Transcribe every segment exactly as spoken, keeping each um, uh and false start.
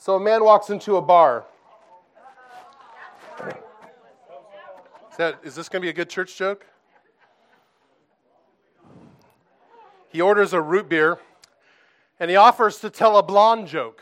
So a man walks into a bar. Is, that, is this going to be a good church joke? He orders a root beer, and he offers to tell a blonde joke.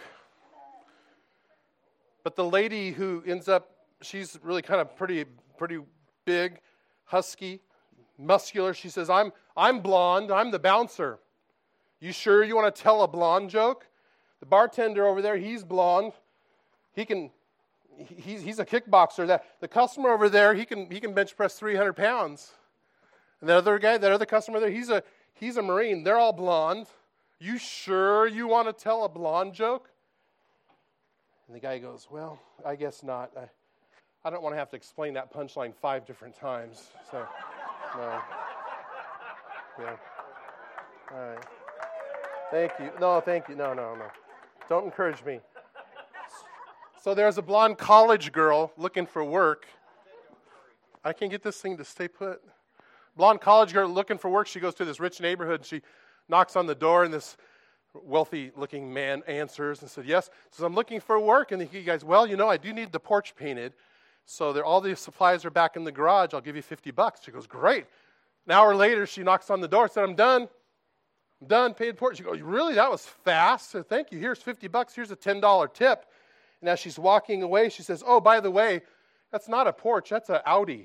But the lady who ends up, she's really kind of pretty pretty big, husky, muscular. She says, I'm I'm blonde, I'm the bouncer. You sure you want to tell a blonde joke? The bartender over there, he's blonde. He can, he's, he's a kickboxer. That the customer over there, he can he can bench press three hundred pounds. And that other guy, that other customer there, he's a he's a Marine. They're all blonde. You sure you want to tell a blonde joke? And the guy goes, well, I guess not. I, I don't want to have to explain that punchline five different times. So, no. Yeah. All right. Thank you. No, thank you. No, no, no. Don't encourage me. So there's a blonde college girl looking for work. I can get this thing to stay put. Blonde college girl looking for work. She goes to this rich neighborhood. She knocks on the door, and this wealthy-looking man answers and said, yes. Says, I'm looking for work. And he goes, well, you know, I do need the porch painted. So there, all the supplies are back in the garage. I'll give you fifty bucks. She goes, great. An hour later, she knocks on the door and said, I'm done. I'm done, paid porch. She goes, really? That was fast. So thank you. Here's fifty bucks. Here's a ten dollar tip. And as she's walking away, she says, oh, by the way, that's not a porch. That's an Audi.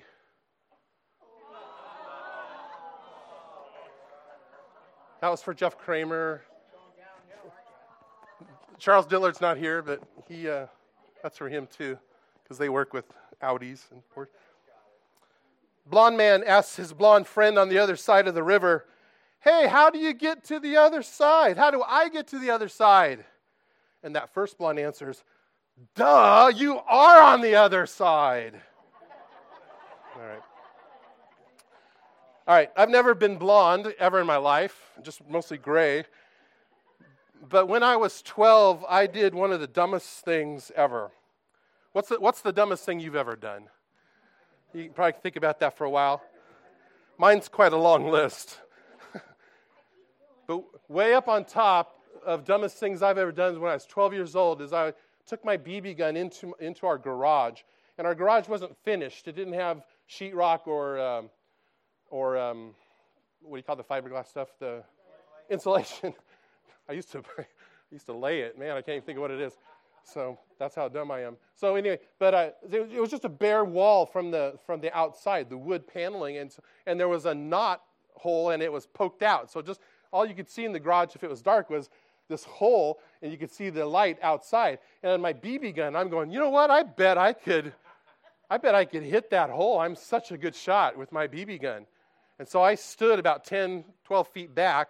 That was for Jeff Kramer. Charles Dillard's not here, but he uh, that's for him too, because they work with Audis and Porsche. Blonde man asks his blonde friend on the other side of the river, hey, how do you get to the other side? How do I get to the other side? And that first blonde answers, duh, you are on the other side. All right. All right, I've never been blonde ever in my life, just mostly gray. But when I was twelve, I did one of the dumbest things ever. What's the, what's the dumbest thing you've ever done? You can probably think about that for a while. Mine's quite a long list. But way up on top of dumbest things I've ever done when I was twelve years old is I took my B B gun into, into our garage. And our garage wasn't finished. It didn't have sheetrock or, um, or um, what do you call the fiberglass stuff? The insulation. I used to I used to lay it. Man, I can't even think of what it is. So that's how dumb I am. So anyway, but uh, it was just a bare wall from the from the outside, the wood paneling, and so, and there was a knot hole, and it was poked out. So just all you could see in the garage, if it was dark, was this hole, and you could see the light outside. And on my B B gun, I'm going, you know what? I bet I could, I bet I could hit that hole. I'm such a good shot with my B B gun. And so I stood about ten, twelve feet back,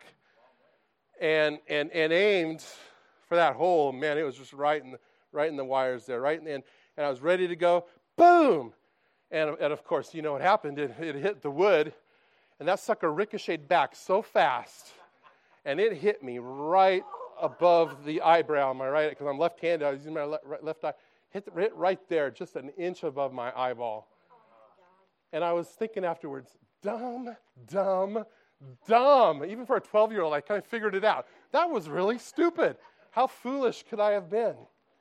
and and and aimed for that hole. Man, it was just right in the right in the wires there, right in the end. And I was ready to go, boom! And, and of course, you know what happened. It, it hit the wood, and that sucker ricocheted back so fast, and it hit me right above the eyebrow on my right, because I'm left-handed. I was using my le- left eye. Hit, hit right there, just an inch above my eyeball. And I was thinking afterwards, dumb, dumb, dumb. Even for a twelve-year-old, I kind of figured it out. That was really stupid. How foolish could I have been?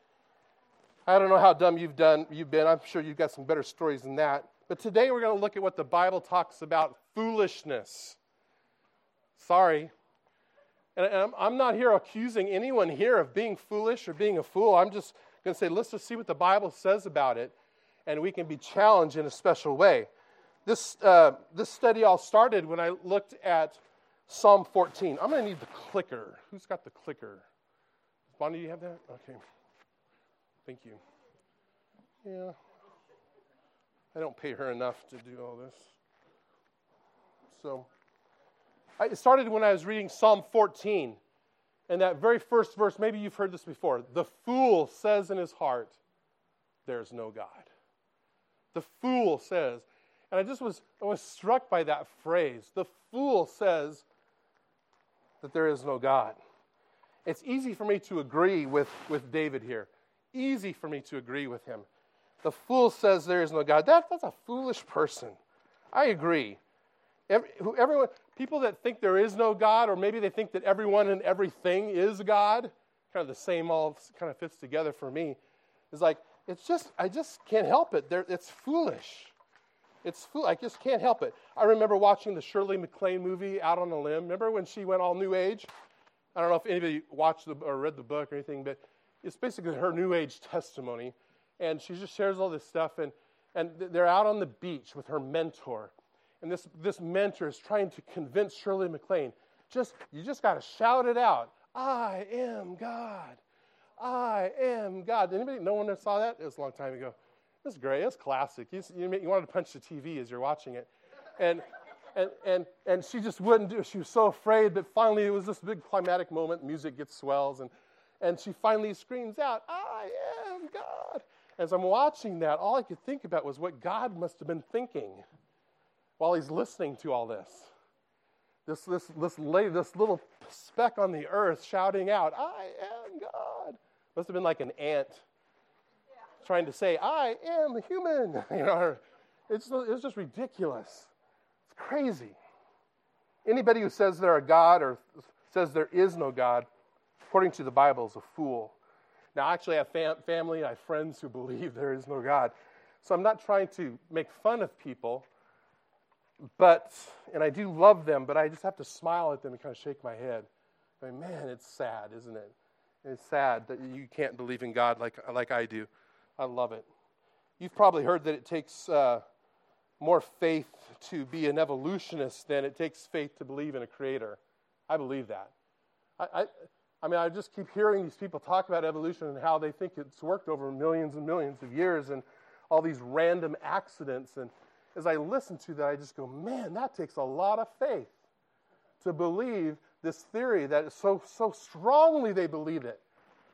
I don't know how dumb you've done, you've been. I'm sure you've got some better stories than that. But today we're going to look at what the Bible talks about foolishness. Sorry. And I'm, I'm not here accusing anyone here of being foolish or being a fool. I'm just going to say, let's just see what the Bible says about it, and we can be challenged in a special way. This uh, this study all started when I looked at Psalm fourteen. I'm going to need the clicker. Who's got the clicker? Bonnie, do you have that? Okay. Thank you. Yeah. I don't pay her enough to do all this. So, I, it started when I was reading Psalm fourteen. And that very first verse, maybe you've heard this before. The fool says in his heart, there's no God. The fool says. And I just was, I was struck by that phrase. The fool says that there is no God. It's easy for me to agree with, with David here. Easy for me to agree with him. The fool says there is no God. That, that's a foolish person. I agree. Every, who, everyone, people that think there is no God, or maybe they think that everyone and everything is God, kind of the same all kind of fits together for me. It's like, it's just, I just can't help it. They're, it's foolish. It's fool. I just can't help it. I remember watching the Shirley MacLaine movie, Out on a Limb. Remember when she went all New Age? I don't know if anybody watched the, or read the book or anything, but it's basically her New Age testimony. And she just shares all this stuff, and, and they're out on the beach with her mentor. And this, this mentor is trying to convince Shirley MacLaine, just, you just got to shout it out. I am God. I am God. Anybody, no one ever saw that? It was a long time ago. It was great. It was classic. You, you, you wanted to punch the T V as you're watching it. And, and, and, and she just wouldn't do it. She was so afraid, but finally it was this big climatic moment. Music gets swells, and, and she finally screams out, I am God. As I'm watching that, all I could think about was what God must have been thinking while he's listening to all this. This, this, this, lady, this little speck on the earth shouting out, I am God. Must have been like an ant yeah. trying to say, I am human. You know, it's, it's just ridiculous. It's crazy. Anybody who says they're a God or says there is no God, according to the Bible, is a fool. Now, actually, I have fam- family, I have friends who believe there is no God. So I'm not trying to make fun of people, but, and I do love them, but I just have to smile at them and kind of shake my head. I mean, man, it's sad, isn't it? It's sad that you can't believe in God like, like I do. I love it. You've probably heard that it takes uh, more faith to be an evolutionist than it takes faith to believe in a creator. I believe that. I, I, I mean, I just keep hearing these people talk about evolution and how they think it's worked over millions and millions of years and all these random accidents. And as I listen to that, I just go, man, that takes a lot of faith to believe this theory that is so, so strongly they believe it.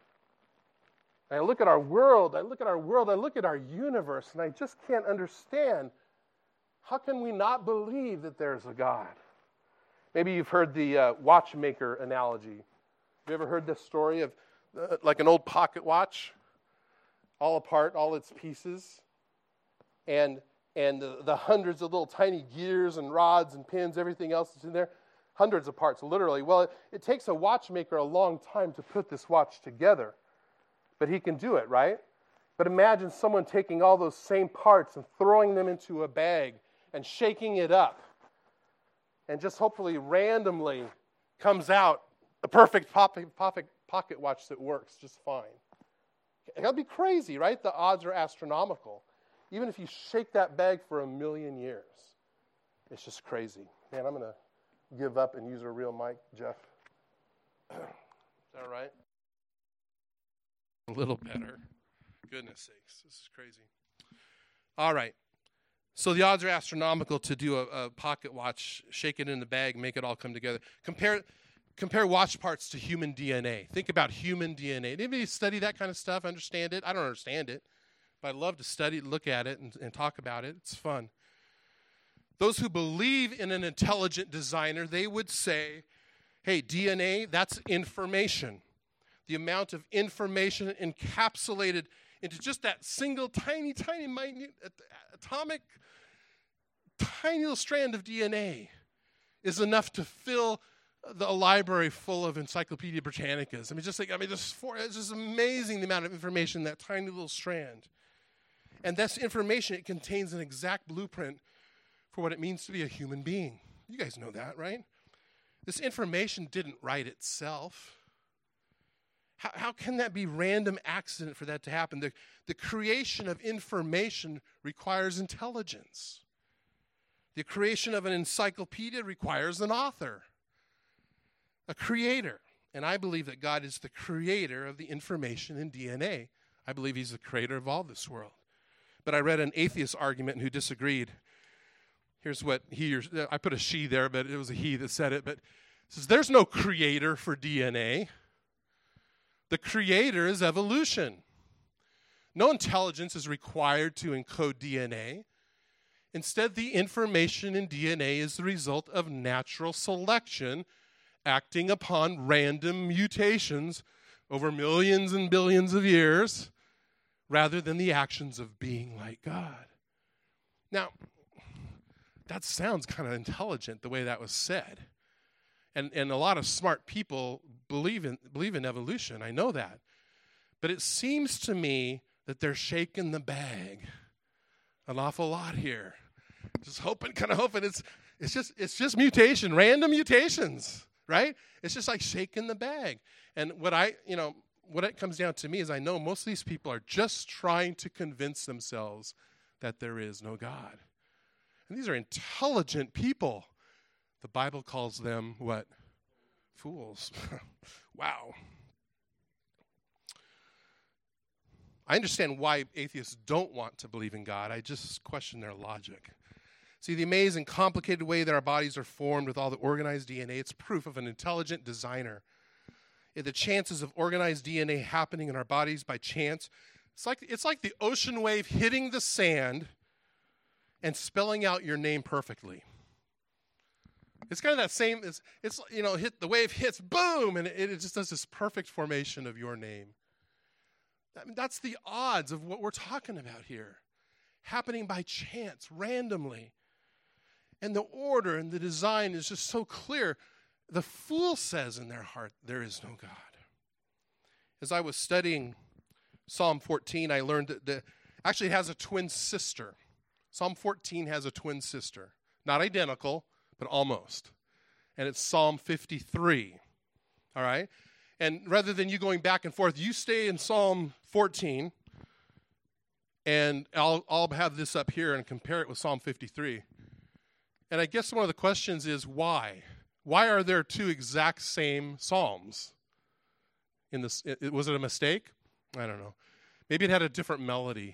And I look at our world, I look at our world, I look at our universe, and I just can't understand, how can we not believe that there's a God? Maybe you've heard the uh, watchmaker analogy. Have you ever heard this story of uh, like an old pocket watch, all apart, all its pieces, and and the, the hundreds of little tiny gears and rods and pins, everything else that's in there, hundreds of parts, literally. Well, it, it takes a watchmaker a long time to put this watch together, but he can do it, right? But imagine someone taking all those same parts and throwing them into a bag and shaking it up, and just hopefully randomly comes out a perfect pocket, pocket, pocket watch that works just fine. That'd be crazy, right? The odds are astronomical. Even if you shake that bag for a million years, it's just crazy. Man, I'm going to give up and use a real mic, Jeff. Is that all right? A little better. Goodness sakes, this is crazy. All right. So the odds are astronomical to do a, a pocket watch, shake it in the bag, make it all come together. Compare compare watch parts to human D N A. Think about human D N A. Anybody study that kind of stuff, understand it? I don't understand it, but I love to study it, look at it, and, and talk about it. It's fun. Those who believe in an intelligent designer, they would say, hey, D N A, that's information. The amount of information encapsulated into just that single tiny, tiny, minute, atomic, tiny little strand of D N A is enough to fill the library full of Encyclopedia Britannicas. I mean, just like, I mean, just for, it's just amazing the amount of information in that tiny little strand. And that's information, it contains an exact blueprint for what it means to be a human being. You guys know that, right? This information didn't write itself. How, how can that be random accident for that to happen? The, the creation of information requires intelligence. The creation of an encyclopedia requires an author, a creator. And I believe that God is the creator of the information in D N A. I believe he's the creator of all this world. But I read an atheist argument who disagreed. Here's what he, or, I put a she there, but it was a he that said it. But it says, there's no creator for D N A. The creator is evolution. No intelligence is required to encode D N A. Instead, the information in D N A is the result of natural selection acting upon random mutations over millions and billions of years rather than the actions of being like God. Now, that sounds kind of intelligent the way that was said. And and a lot of smart people believe in believe in evolution. I know that. But it seems to me that they're shaking the bag an awful lot here. Just hoping, kind of hoping it's it's just it's just mutation, random mutations, right? It's just like shaking the bag. And what I, you know, what it comes down to me is I know most of these people are just trying to convince themselves that there is no God. And these are intelligent people. The Bible calls them what? Fools. Wow. I understand why atheists don't want to believe in God. I just question their logic. See, the amazing, complicated way that our bodies are formed with all the organized D N A, it's proof of an intelligent designer. The chances of organized D N A happening in our bodies by chance, it's like, it's like the ocean wave hitting the sand and spelling out your name perfectly. It's kind of that same, it's, it's you know, hit the wave hits, boom, and it, it just does this perfect formation of your name. I mean, that's the odds of what we're talking about here, happening by chance, randomly. And the order and the design is just so clear. The fool says in their heart, there is no God. As I was studying Psalm fourteen, I learned that the, actually it has a twin sister. Psalm fourteen has a twin sister. Not identical, but almost. And it's Psalm fifty-three. All right? And rather than you going back and forth, you stay in Psalm fourteen, and I'll, I'll have this up here and compare it with Psalm fifty-three. And I guess one of the questions is why? Why are there two exact same psalms? In this, it, was it a mistake? I don't know. Maybe it had a different melody.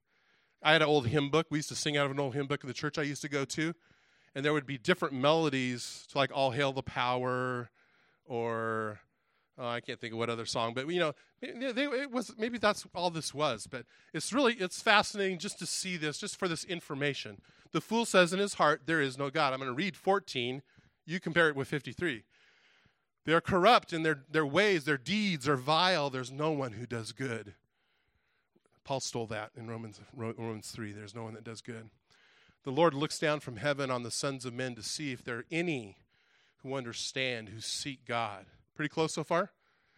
I had an old hymn book. We used to sing out of an old hymn book in the church I used to go to, and there would be different melodies to like "All Hail the Power," or oh, I can't think of what other song. But you know, they, they, it was maybe that's all this was. But it's really it's fascinating just to see this, just for this information. The fool says in his heart, "There is no God." I'm going to read fourteen. You compare it with fifty-three. They are corrupt in their, their ways. Their deeds are vile. There's no one who does good. Paul stole that in Romans, Romans three. There's no one that does good. The Lord looks down from heaven on the sons of men to see if there are any who understand, who seek God. Pretty close so far?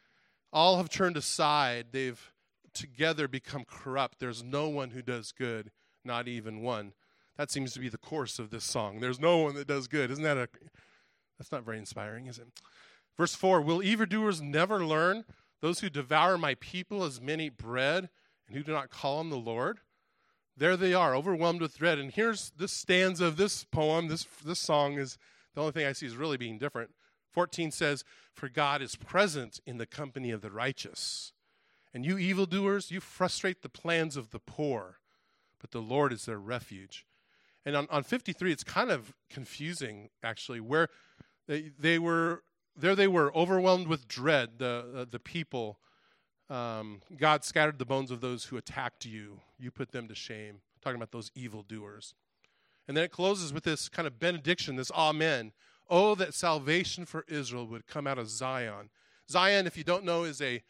All have turned aside. They've together become corrupt. There's no one who does good, not even one. That seems to be the chorus of this song. There's no one that does good. Isn't that a... That's not very inspiring, is it? Verse four, will evildoers never learn? Those who devour my people as men eat bread and who do not call on the Lord? There they are, overwhelmed with dread. And here's this stanza of this poem. This, this song is the only thing I see is really being different. fourteen says, for God is present in the company of the righteous. And you evildoers, you frustrate the plans of the poor, but the Lord is their refuge. And on, on fifty-three, it's kind of confusing, actually, where they, they were, there they were, overwhelmed with dread, the, uh, the people. Um, God scattered the bones of those who attacked you. You put them to shame. Talking about those evildoers. And then it closes with this kind of benediction, this amen. Oh, that salvation for Israel would come out of Zion. Zion, if you don't know, is a,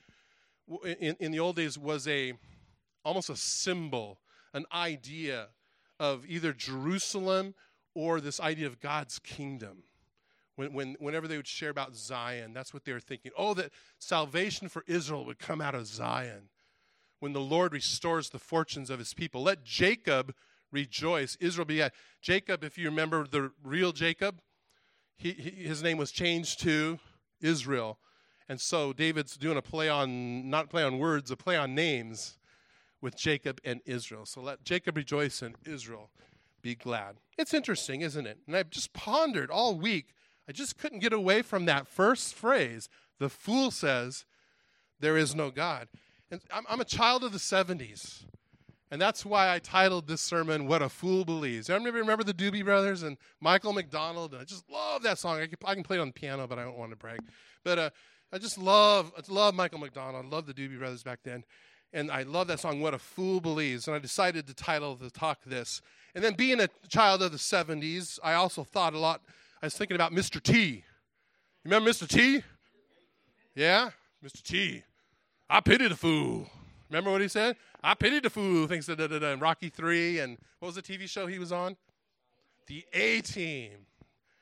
in, in the old days, was a, almost a symbol, an idea of either Jerusalem or this idea of God's kingdom. When, when, whenever they would share about Zion, that's what they were thinking. Oh, that salvation for Israel would come out of Zion. When the Lord restores the fortunes of his people. Let Jacob rejoice. Israel be glad. Jacob, if you remember the real Jacob, he, he, his name was changed to Israel. And so David's doing a play on, not play on words, a play on names with Jacob and Israel. So let Jacob rejoice and Israel be glad. It's interesting, isn't it? And I've just pondered all week. I just couldn't get away from that first phrase. The fool says, there is no God. And I'm, I'm a child of the seventies. And that's why I titled this sermon, What a Fool Believes. Everybody remember the Doobie Brothers and Michael McDonald? And I just love that song. I can, I can play it on the piano, but I don't want to brag. But uh, I just love, I love Michael McDonald. I love the Doobie Brothers back then. And I love that song, What a Fool Believes. And I decided to title the talk this. And then being a child of the seventies, I also thought a lot, I was thinking about Mister T. You remember Mister T? Yeah? Mister T. I pity the fool. Remember what he said? I pity the fool. Things da, da, da, da, in Rocky three. And what was the T V show he was on? The A-Team.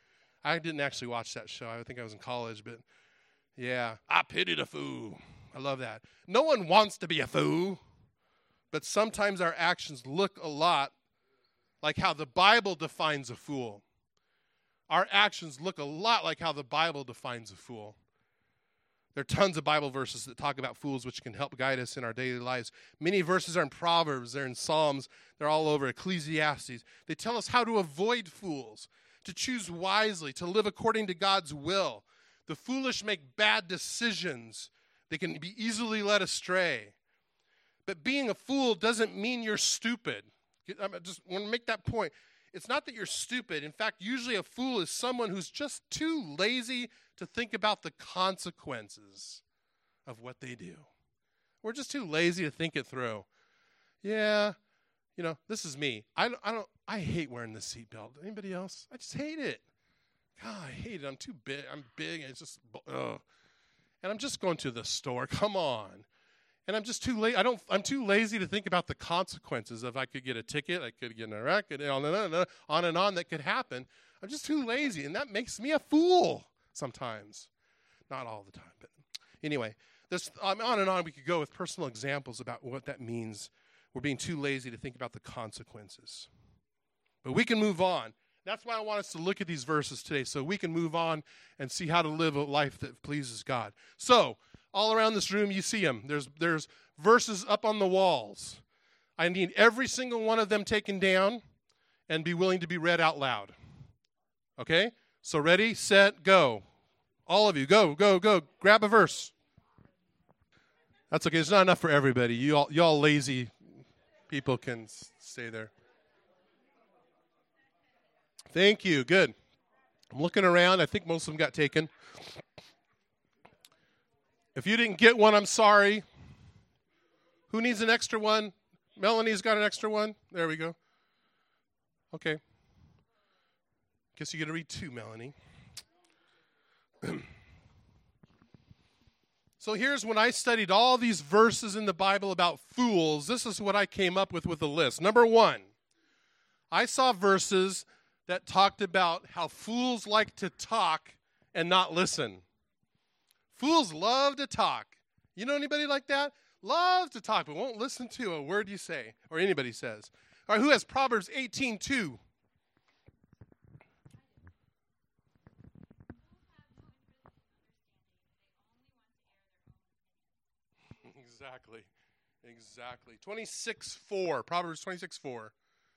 I didn't actually watch that show. I think I was in college, but yeah. I pity the fool. I love that. No one wants to be a fool, but sometimes our actions look a lot like how the Bible defines a fool. Our actions look a lot like how the Bible defines a fool. There are tons of Bible verses that talk about fools, which can help guide us in our daily lives. Many verses are in Proverbs, they're in Psalms, they're all over Ecclesiastes. They tell us how to avoid fools, to choose wisely, to live according to God's will. The foolish make bad decisions. They can be easily led astray. But being a fool doesn't mean you're stupid. I just want to make that point. It's not that you're stupid. In fact, usually a fool is someone who's just too lazy to think about the consequences of what they do. We're just too lazy to think it through. Yeah, you know, this is me. I don't, I don't, I hate wearing the seatbelt. Anybody else? I just hate it. God, I hate it. I'm too big. I'm big. And it's just, ugh. And I'm just going to the store. Come on. And I'm just too late. I don't. I'm too lazy to think about the consequences of I could get a ticket, I could get in a wreck, and on and on, on and on that could happen. I'm just too lazy, and that makes me a fool sometimes. Not all the time, but anyway, there's um, on and on we could go with personal examples about what that means. We're being too lazy to think about the consequences. But we can move on. That's why I want us to look at these verses today, so we can move on and see how to live a life that pleases God. So, all around this room, you see them. There's, there's verses up on the walls. I need every single one of them taken down and be willing to be read out loud. Okay? So ready, set, go. All of you, go, go, go. Grab a verse. That's okay. It's not enough for everybody. You all, you all lazy people can s- stay there. Thank you. Good. I'm looking around. I think most of them got taken. If you didn't get one, I'm sorry. Who needs an extra one? Melanie's got an extra one. There we go. Okay. Guess you're going to read two, Melanie. So here's when I studied all these verses in the Bible about fools. This is what I came up with with a list. Number one, I saw verses that talked about how fools like to talk and not listen. Fools love to talk. You know anybody like that? Love to talk, but won't listen to a word you say or anybody says. All right, who has Proverbs eighteen two? Exactly. Exactly. twenty-six four. Proverbs twenty-six four.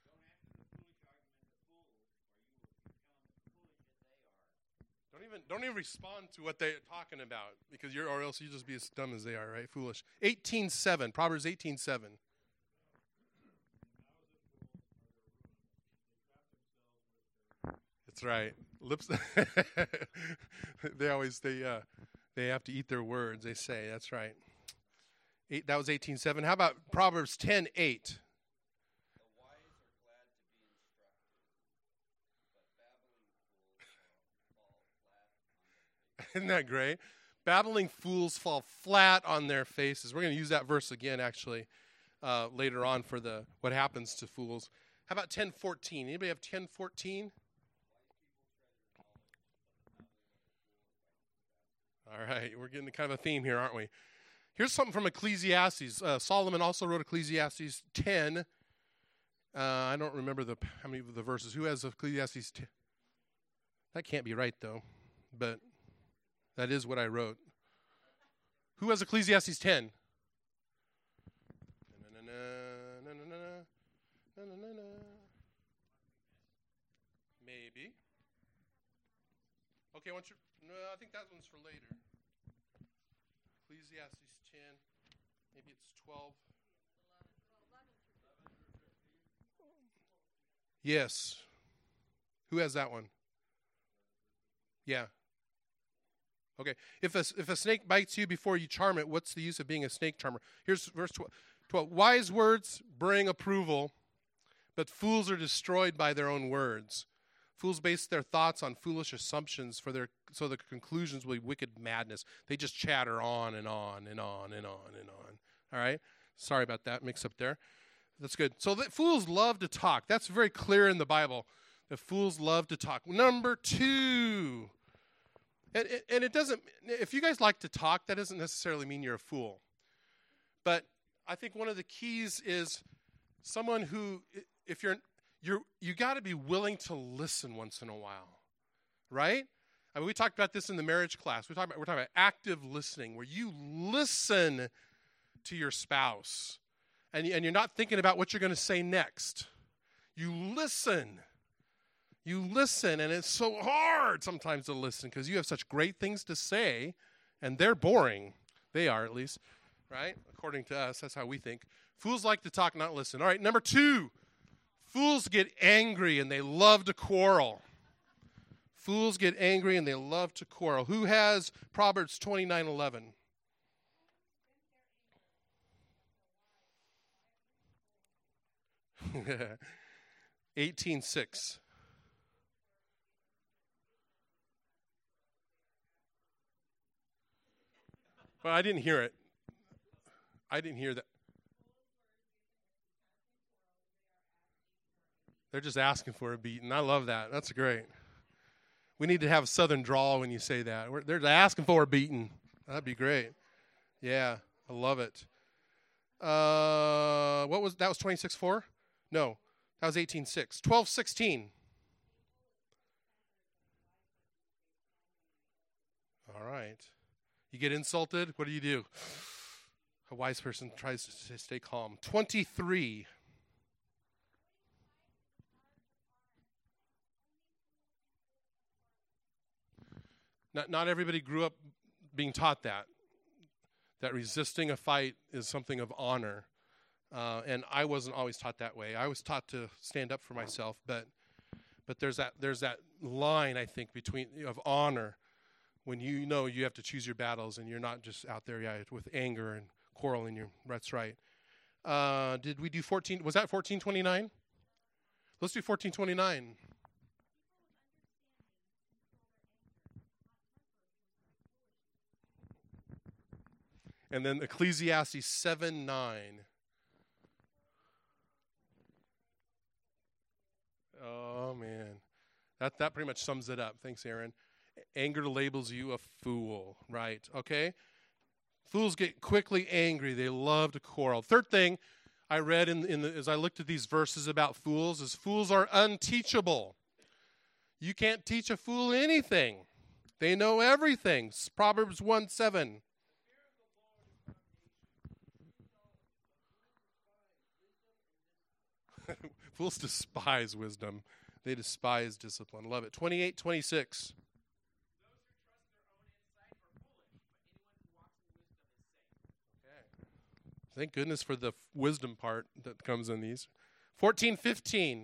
Don't even don't even respond to what they're talking about, because you're or else you just be as dumb as they are, right? Foolish. eighteen seven. Proverbs eighteen seven. That's right. Lips. they always they uh they have to eat their words. They say that's right. Eight. That was eighteen seven. How about Proverbs ten eight? Isn't that great? Babbling fools fall flat on their faces. We're going to use that verse again, actually, uh, later on for the what happens to fools. How about ten fourteen? Anybody have ten fourteen? All right, we're getting kind of a theme here, aren't we? Here's something from Ecclesiastes. Uh, Solomon also wrote Ecclesiastes ten. Uh, I don't remember the how many of the verses. Who has Ecclesiastes ten? That can't be right, though, but that is what I wrote. Who has Ecclesiastes ten? Maybe. Okay, once you no, I think that one's for later. Ecclesiastes ten. Maybe it's twelve. Yes. Who has that one? Yeah. Okay. If a, if a snake bites you before you charm it, what's the use of being a snake charmer? Here's verse twelve. Wise words bring approval, but fools are destroyed by their own words. Fools base their thoughts on foolish assumptions, for their so the conclusions will be wicked madness. They just chatter on and on and on and on and on. All right? Sorry about that mix up there. That's good. So the, fools love to talk. That's very clear in the Bible. The fools love to talk. Number two. And, and it doesn't, if you guys like to talk, that doesn't necessarily mean you're a fool. But I think one of the keys is someone who, if you're, you're you got to be willing to listen once in a while, right? I mean, we talked about this in the marriage class. We talked about, we're talking about active listening, where you listen to your spouse, and, and you're not thinking about what you're going to say next. You listen. You listen, and it's so hard sometimes to listen because you have such great things to say, and they're boring. They are, at least, right? According to us, that's how we think. Fools like to talk, not listen. All right, number two. Fools get angry, and they love to quarrel. Fools get angry, and they love to quarrel. Who has Proverbs twenty-nine eleven? eighteen six. Well, I didn't hear it. I didn't hear that. They're just asking for a beating. I love that. That's great. We need to have a southern drawl when you say that. We're, they're asking for a beating. That'd be great. Yeah, I love it. Uh, what was that? Was twenty-six four? No, that was eighteen six. twelve sixteen. All right. You get insulted, what do you do? A wise person tries to stay calm. twenty-three. Not, not everybody grew up being taught that. That resisting a fight is something of honor. Uh, and I wasn't always taught that way. I was taught to stand up for myself, but but there's that there's that line, I think, between of honor when you know you have to choose your battles and you're not just out there yeah, with anger and quarreling. Your that's right. Uh, did we do fourteen? Was that fourteen twenty-nine? Let's do fourteen twenty-nine. And then Ecclesiastes seven nine. Oh, man. That that pretty much sums it up. Thanks, Aaron. Anger labels you a fool, right? Okay? Fools get quickly angry. They love to quarrel. Third thing I read in, in the, as I looked at these verses about fools is fools are unteachable. You can't teach a fool anything. They know everything. Proverbs one seven. Fools despise wisdom. They despise discipline. Love it. twenty-eight twenty-six. Okay. Thank goodness for the wisdom part that comes in these. fourteen fifteen.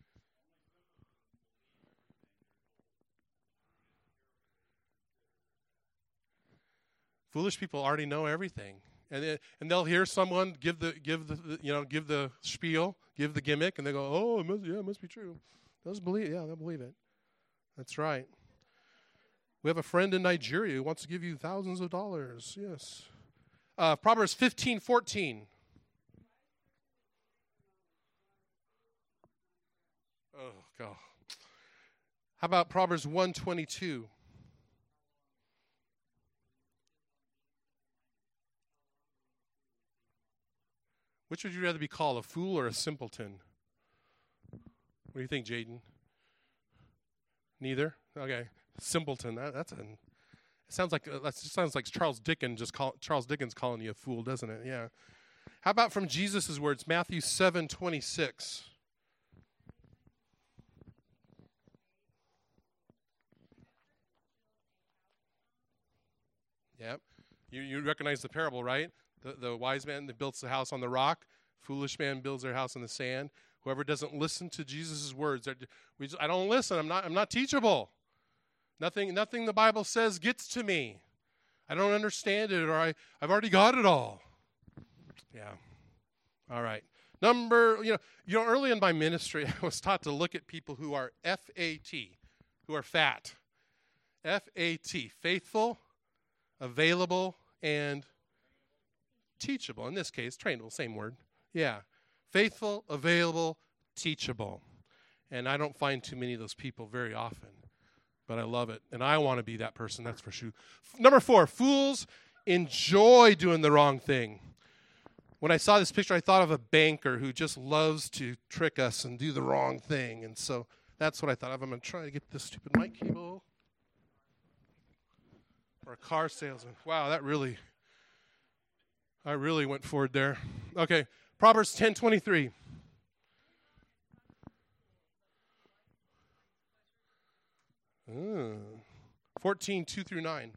Foolish people already know everything. And they, and they'll hear someone give the give the, the you know give the spiel, give the gimmick, and they go, oh, it must, yeah, it must be true. They'll believe, yeah, they'll believe it. That's right. We have a friend in Nigeria who wants to give you thousands of dollars. Yes. Uh, Proverbs fifteen fourteen. Oh God. How about Proverbs one twenty-two? Which would you rather be called, a fool or a simpleton? What do you think, Jaden? Neither? Okay. Simpleton. That, that's a. It sounds like uh, that sounds like Charles Dickens just call, Charles Dickens calling you a fool, doesn't it? Yeah. How about from Jesus' words, Matthew seven twenty-six? Yep. You you recognize the parable, right? The, the wise man that builds the house on the rock, foolish man builds their house on the sand. Whoever doesn't listen to Jesus' words, we just, I don't listen. I'm not. I'm not teachable. Nothing. Nothing the Bible says gets to me. I don't understand it, or I, I've already got it all. Yeah. All right. Number. You know. You know. Early in my ministry, I was taught to look at people who are F A T, who are fat. F A T. Faithful, available, and teachable. In this case, trainable, same word. Yeah. Faithful, available, teachable. And I don't find too many of those people very often. But I love it. And I want to be that person, that's for sure. F- number four, fools enjoy doing the wrong thing. When I saw this picture, I thought of a banker who just loves to trick us and do the wrong thing. And so that's what I thought of. I'm going to try to get this stupid mic cable. Or a car salesman. Wow, that really, I really went forward there. Okay, Proverbs ten twenty-three. Mm. fourteen, two through nine.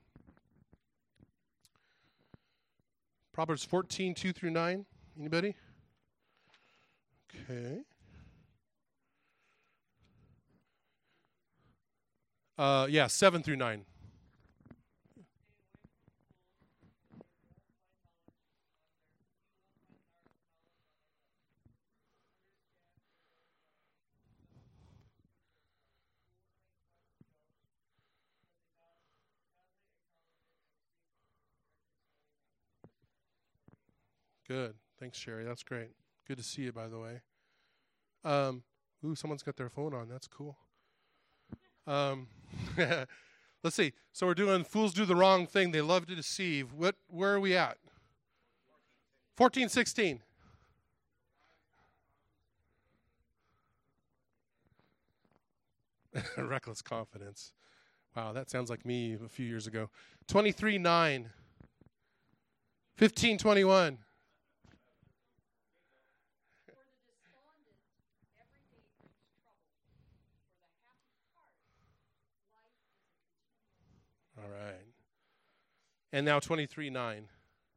Proverbs fourteen, two through nine. Anybody? Okay. Uh, yeah, seven through nine. Good. Thanks, Sherry. That's great. Good to see you, by the way. Um, ooh, someone's got their phone on. That's cool. Um, let's see. So we're doing fools do the wrong thing. They love to deceive. What? Where are we at? fourteen, sixteen. Reckless confidence. Wow, that sounds like me a few years ago. twenty-three, nine. fifteen, twenty-one. All right. And now twenty-three, nine.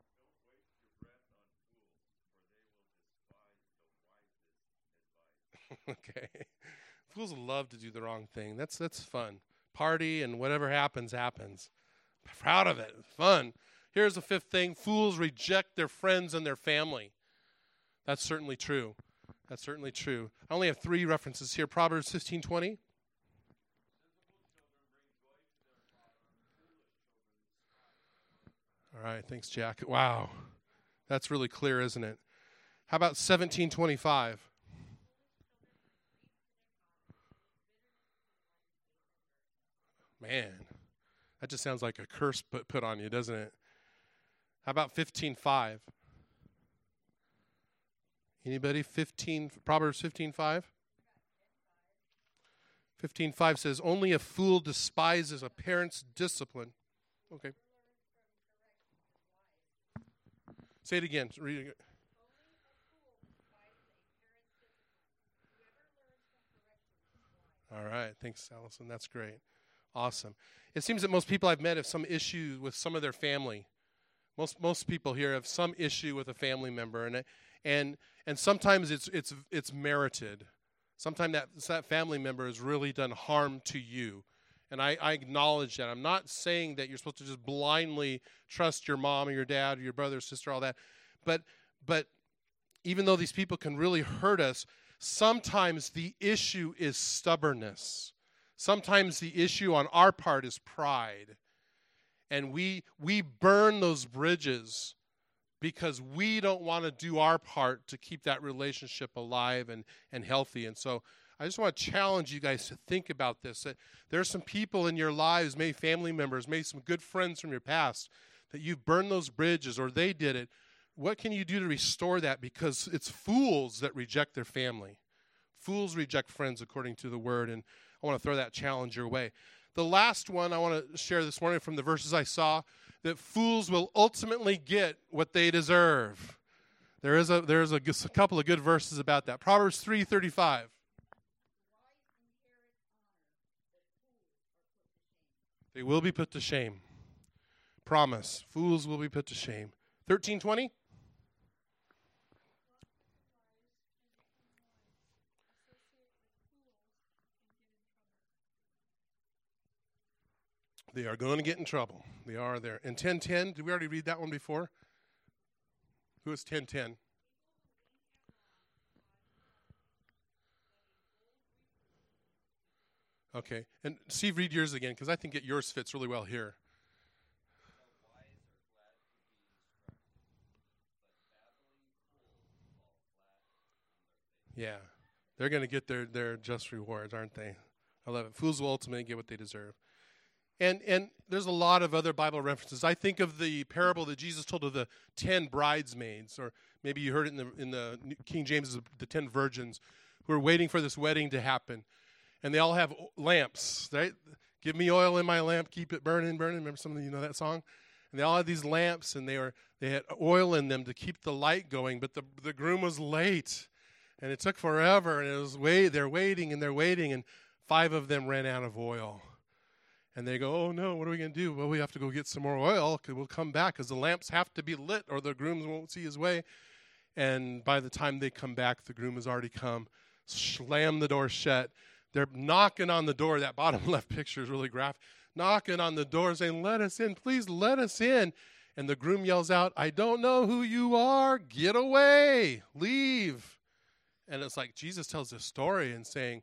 Okay. Fools love to do the wrong thing. That's that's fun. Party and whatever happens, happens. Proud of it. Fun. Here's the fifth thing. Fools reject their friends and their family. That's certainly true. That's certainly true. I only have three references here. Proverbs fifteen twenty. All right. Thanks, Jack. Wow. That's really clear, isn't it? How about seventeen twenty-five? Man, that just sounds like a curse put, put on you, doesn't it? How about fifteen five? Anybody? fifteen Proverbs fifteen five? fifteen five says, only a fool despises a parent's discipline. Okay. Say it again. Read it. All right. Thanks, Allison. That's great. Awesome. It seems that most people I've met have some issue with some of their family. Most most people here have some issue with a family member, and and and sometimes it's it's it's merited. Sometimes that that family member has really done harm to you, and I, I acknowledge that. I'm not saying that you're supposed to just blindly trust your mom or your dad or your brother or sister, all that, but but even though these people can really hurt us, sometimes the issue is stubbornness. Sometimes the issue on our part is pride. And we we burn those bridges because we don't want to do our part to keep that relationship alive and, and healthy. And so I just want to challenge you guys to think about this. That there are some people in your lives, maybe family members, maybe some good friends from your past, that you've burned those bridges or they did it. What can you do to restore that? Because it's fools that reject their family. Fools reject friends according to the word. And I want to throw that challenge your way. The last one I want to share this morning from the verses I saw, that fools will ultimately get what they deserve. There is a there's a, a couple of good verses about that. Proverbs three thirty-five. They will be put to shame. Promise. Fools will be put to shame. thirteen twenty. They are going to get in trouble. They are there. And ten ten, did we already read that one before? Who is ten ten? Okay. And Steve, read yours again, because I think it, yours fits really well here. Yeah. They're going to get their, their just rewards, aren't they? I love it. Fools will ultimately get what they deserve. And and there's a lot of other Bible references. I think of the parable that Jesus told of the ten bridesmaids, or maybe you heard it in the in the King James, the ten virgins who are waiting for this wedding to happen. And they all have lamps, right? Give me oil in my lamp, keep it burning, burning. Remember some of you know that song? And they all had these lamps, and they were they had oil in them to keep the light going, but the the groom was late. And it took forever, and it was wait they're waiting and they're waiting, and five of them ran out of oil. And they go, oh, no, what are we going to do? Well, we have to go get some more oil because we'll come back because the lamps have to be lit or the groom won't see his way. And by the time they come back, the groom has already come, slam the door shut. They're knocking on the door. That bottom left picture is really graphic. Knocking on the door saying, let us in. Please let us in. And the groom yells out, I don't know who you are. Get away. Leave. And it's like Jesus tells this story and saying,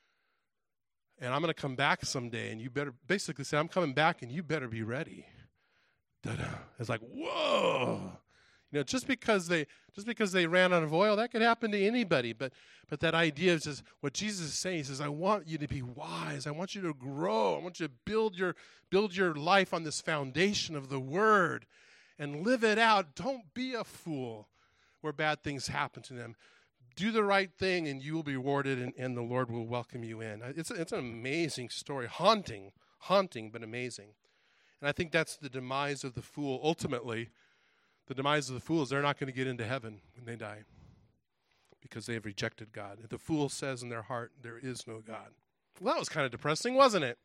and I'm going to come back someday, and you better basically say, I'm coming back, and you better be ready. Da-da. It's like, whoa. You know, just because they just because they ran out of oil, that could happen to anybody. But but that idea is just what Jesus is saying. He says, I want you to be wise. I want you to grow. I want you to build your build your life on this foundation of the Word and live it out. Don't be a fool where bad things happen to them. Do the right thing, and you will be rewarded, and, and the Lord will welcome you in. It's, it's an amazing story, haunting, haunting, but amazing. And I think that's the demise of the fool. Ultimately, the demise of the fool is they're not going to get into heaven when they die because they have rejected God. The fool says in their heart, there is no God. Well, that was kind of depressing, wasn't it?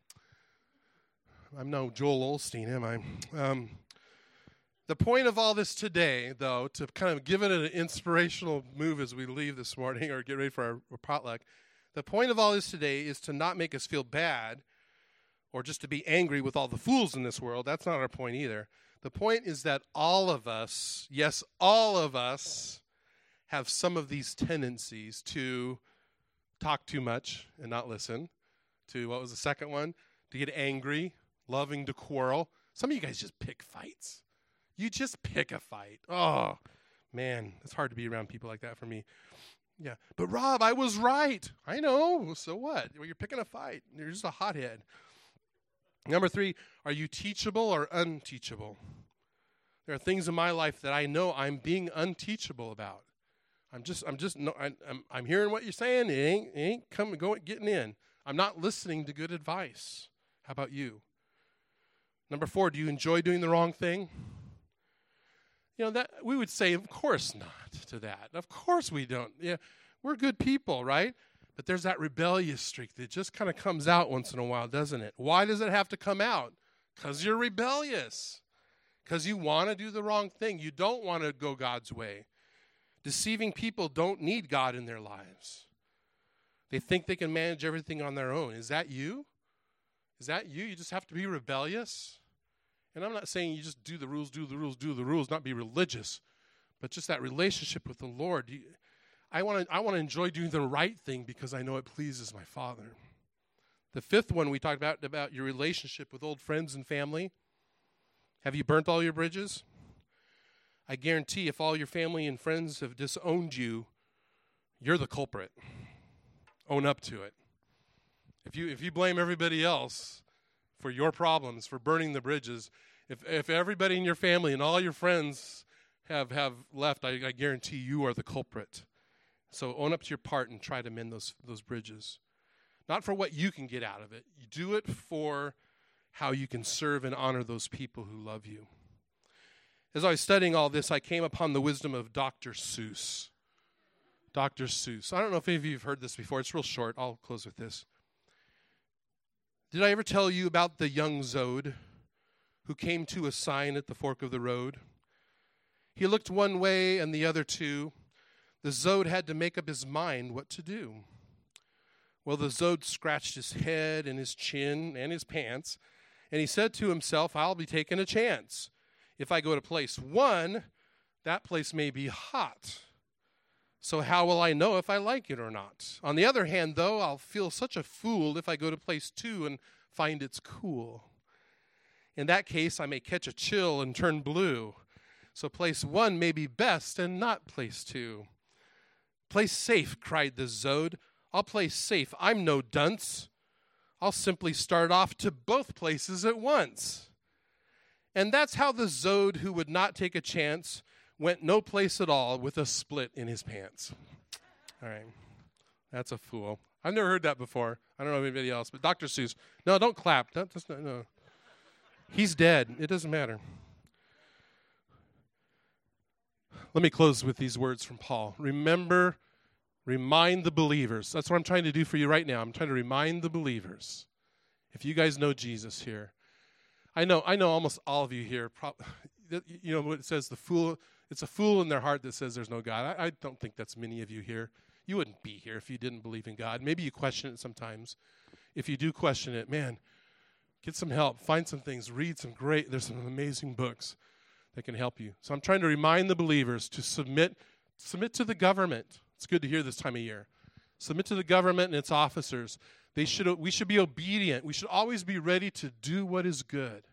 I'm no Joel Osteen, am I? Um, The point of all this today, though, to kind of give it an inspirational move as we leave this morning or get ready for our, our potluck, the point of all this today is to not make us feel bad or just to be angry with all the fools in this world. That's not our point either. The point is that all of us, yes, all of us, have some of these tendencies to talk too much and not listen, to, what was the second one? To get angry, loving to quarrel. Some of you guys just pick fights. You just pick a fight. Oh, man, it's hard to be around people like that for me. Yeah, but Rob, I was right. I know, so what? Well, you're picking a fight. You're just a hothead. Number three, are you teachable or unteachable? There are things in my life that I know I'm being unteachable about. I'm just, I'm just, no, I, I'm, I'm hearing what you're saying. It ain't, it ain't coming, going, getting in. I'm not listening to good advice. How about you? Number four, do you enjoy doing the wrong thing? You know, that we would say, of course not to that. Of course we don't. Yeah, we're good people, right? But there's that rebellious streak that just kind of comes out once in a while, doesn't it? Why does it have to come out? Because you're rebellious. Because you want to do the wrong thing. You don't want to go God's way. Deceiving people don't need God in their lives. They think they can manage everything on their own. Is that you? Is that you? You just have to be rebellious? And I'm not saying you just do the rules, do the rules, do the rules, not be religious, but just that relationship with the Lord. You, I want to I want to enjoy doing the right thing because I know it pleases my Father. The fifth one we talked about, about your relationship with old friends and family. Have you burnt all your bridges? I guarantee if all your family and friends have disowned you, you're the culprit. Own up to it. If you if you blame everybody else for your problems, for burning the bridges, if if everybody in your family and all your friends have, have left, I, I guarantee you are the culprit. So own up to your part and try to mend those those bridges. Not for what you can get out of it. You do it for how you can serve and honor those people who love you. As I was studying all this, I came upon the wisdom of Doctor Seuss. Doctor Seuss. I don't know if any of you have heard this before. It's real short. I'll close with this. Did I ever tell you about the young Zode who came to a sign at the fork of the road? He looked one way and the other too. The Zode had to make up his mind what to do. Well, the Zode scratched his head and his chin and his pants, and he said to himself, I'll be taking a chance. If I go to place one, that place may be hot. So how will I know if I like it or not? On the other hand, though, I'll feel such a fool if I go to place two and find it's cool. In that case, I may catch a chill and turn blue. So place one may be best and not place two. Place safe, cried the Zode. I'll play safe. I'm no dunce. I'll simply start off to both places at once. And that's how the Zode who would not take a chance went no place at all with a split in his pants. All right. That's a fool. I've never heard that before. I don't know if anybody else, but Doctor Seuss. No, don't clap. That, that's not, no. He's dead. It doesn't matter. Let me close with these words from Paul. Remember, remind the believers. That's what I'm trying to do for you right now. I'm trying to remind the believers. If you guys know Jesus here, I know I know almost all of you here. Pro- you know what it says, the fool, it's a fool in their heart that says there's no God. I, I don't think that's many of you here. You wouldn't be here if you didn't believe in God. Maybe you question it sometimes. If you do question it, man, get some help. Find some things. Read some great, there's some amazing books that can help you. So I'm trying to remind the believers to submit, submit to the government. It's good to hear this time of year. Submit to the government and its officers. They should. We should be obedient. We should always be ready to do what is good.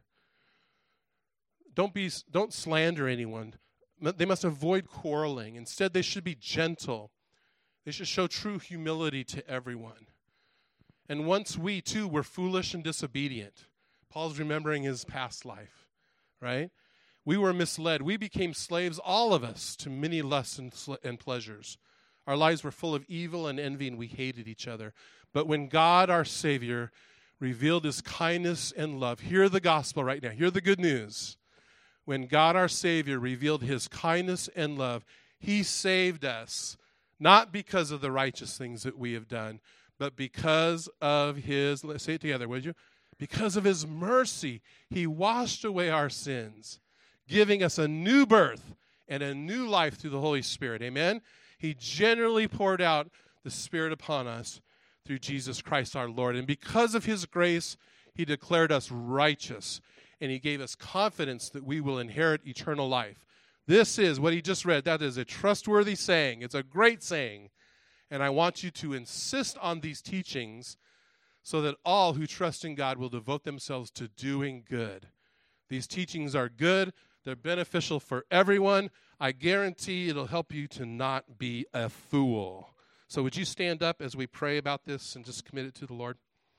Don't be. Don't slander anyone. They must avoid quarreling. Instead, they should be gentle. They should show true humility to everyone. And once we, too, were foolish and disobedient, Paul's remembering his past life, right? We were misled. We became slaves, all of us, to many lusts and, sl- and pleasures. Our lives were full of evil and envy, and we hated each other. But when God, our Savior, revealed his kindness and love, hear the gospel right now. Hear the good news. When God, our Savior, revealed his kindness and love, he saved us, not because of the righteous things that we have done, but because of his, let's say it together, would you? Because of his mercy, he washed away our sins, giving us a new birth and a new life through the Holy Spirit. Amen? He generally poured out the Spirit upon us through Jesus Christ our Lord. And because of his grace, he declared us righteous, and he gave us confidence that we will inherit eternal life. This is what he just read. That is a trustworthy saying. It's a great saying. And I want you to insist on these teachings so that all who trust in God will devote themselves to doing good. These teachings are good. They're beneficial for everyone. I guarantee it'll help you to not be a fool. So would you stand up as we pray about this and just commit it to the Lord?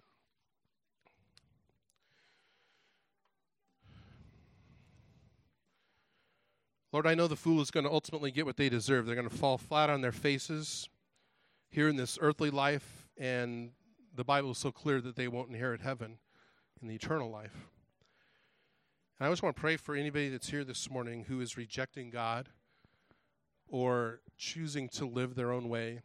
Lord, I know the fool is going to ultimately get what they deserve. They're going to fall flat on their faces here in this earthly life, and the Bible is so clear that they won't inherit heaven in the eternal life. And I just want to pray for anybody that's here this morning who is rejecting God or choosing to live their own way.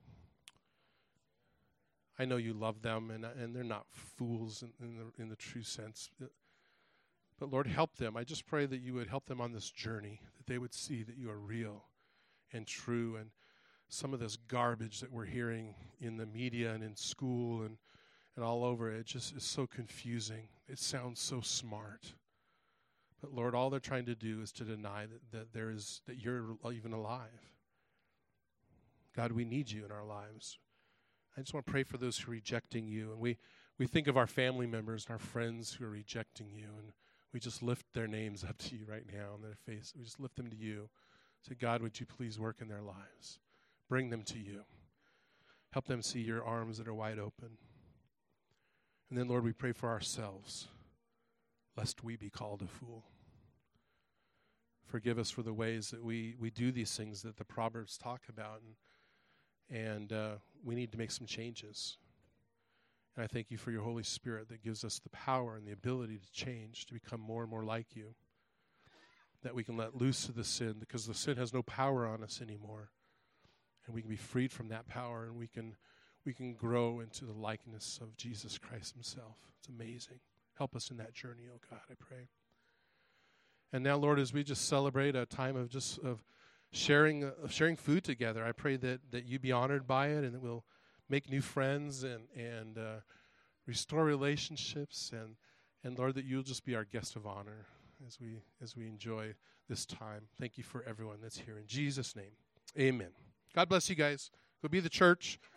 I know you love them, and and they're not fools in, in the in the true sense. But Lord, help them. I just pray that you would help them on this journey, that they would see that you are real and true, and some of this garbage that we're hearing in the media and in school and, and all over, it just is so confusing. It sounds so smart. But Lord, all they're trying to do is to deny that, that there is that you're even alive. God, we need you in our lives. I just want to pray for those who are rejecting you. And we, we think of our family members and our friends who are rejecting you, and we just lift their names up to you right now on their face. We just lift them to you. Say, God, would you please work in their lives? Bring them to you. Help them see your arms that are wide open. And then, Lord, we pray for ourselves, lest we be called a fool. Forgive us for the ways that we, we do these things that the Proverbs talk about, and, and uh, we need to make some changes. And I thank you for your Holy Spirit that gives us the power and the ability to change, to become more and more like you, that we can let loose of the sin, because the sin has no power on us anymore. And we can be freed from that power, and we can we can grow into the likeness of Jesus Christ himself. It's amazing. Help us in that journey, oh God, I pray. And now, Lord, as we just celebrate a time of just of sharing uh, of sharing food together, I pray that, that you be honored by it, and that we'll make new friends and and uh, restore relationships, and and Lord, that you'll just be our guest of honor as we as we enjoy this time. Thank you for everyone that's here in Jesus' name. Amen. God bless you guys. Go be the church.